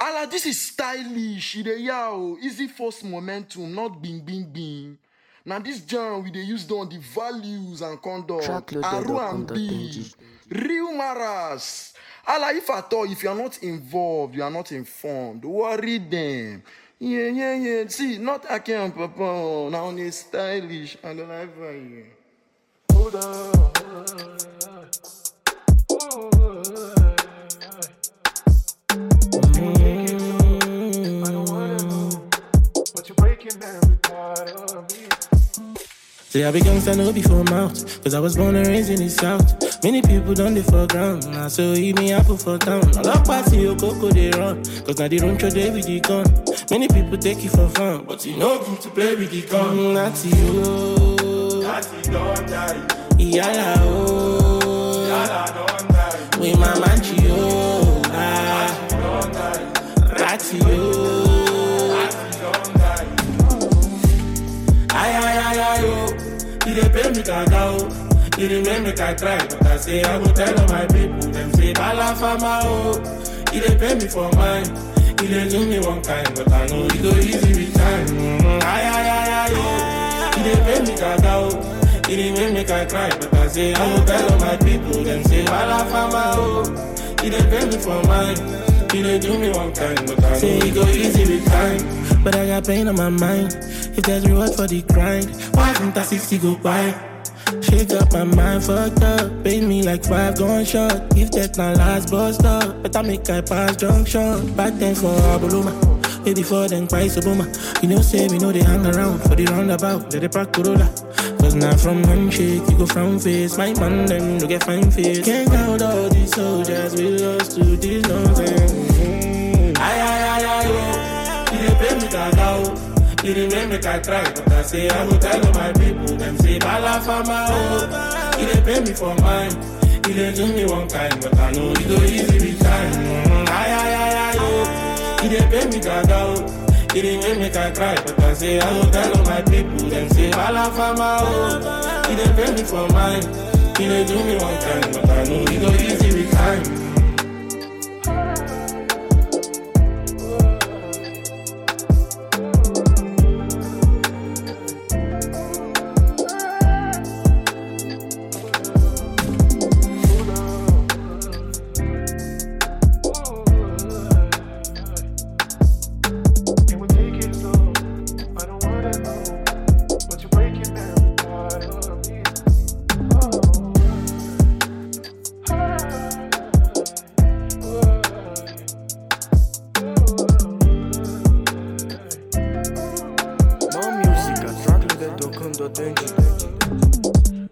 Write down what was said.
Allah, this is stylish. Easy force momentum, not bing bing bing. Now this jam we dey use on the values and conduct. Aru and B. Real maras. Allah, if at all, if you are not involved, you are not informed, worry them. Yeah. See, not Akin Papa. Now only stylish. I don't like you. Hold on. See, I be gangsta no before mouth, cause I was born and raised in the south. Many people done the for ground, now so eat me apple for town. I love party, your coco they run, cause now they run through day with the gun. Many people take it for fun, but you know good to play with the gun. That's you, don't die. Yala oh, Yala don't die. We mama chio, don't die. That's you. He dey pay me cacao, he dey make me cry, but I say I go tell all my people. Them say bala fama oh, he dey pay me for mine. He dey do me one kind, but I know he go easy with time. He dey pay me cacao, he dey make me cry, but I say I go tell all my people. Them say bala fama oh, he dey pay me for mine. He dey do me one kind, but I say he go easy with time. But I got pain on my mind. If there's reward for the grind, why didn't I 60 go by? Shake up my mind, fucked up. Pay me like 5 gun shot. If that my last bust up, but I make I pass junction. Back then for Aboluma, way before then Christ Obama. You know say we know they hang around for the roundabout. They pack Corolla. Cause now from handshake you go frown face. My man them no get fine face. Can't count all these soldiers we lost to this nonsense. He dey pay me cacao, he dey make me cry, but I say I go tell all my people. Them say bala fama oh, he dey pay me for mine. He dey do me one kind, but I know he go easy with time. He dey pay me cacao, he dey make me cry, but I say I go tell all my people. Them say bala fama oh, he dey pay me for mine. He dey do me one kind, but I know he go easy with time. More music at trackleader.com.ng.